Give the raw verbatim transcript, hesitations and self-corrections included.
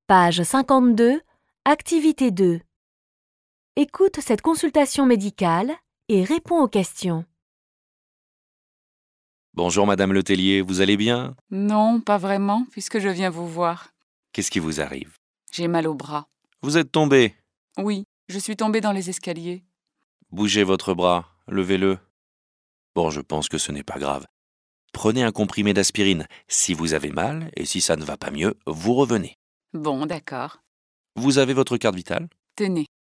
Page cinquante-deux, activité deux. Écoute cette consultation médicale et réponds aux questions. Bonjour Madame Letellier, vous allez bien? Non, pas vraiment, puisque je viens vous voir. Qu'est-ce qui vous arrive? J'ai mal au bras. Vous êtes tombé. Oui, je suis tombée dans les escaliers. Bougez votre bras, levez-le. Bon, je pense que ce n'est pas grave. Prenez un comprimé d'aspirine. Si vous avez mal, et si ça ne va pas mieux, vous revenez. Bon, d'accord. Vous avez votre carte vitale? Tenez.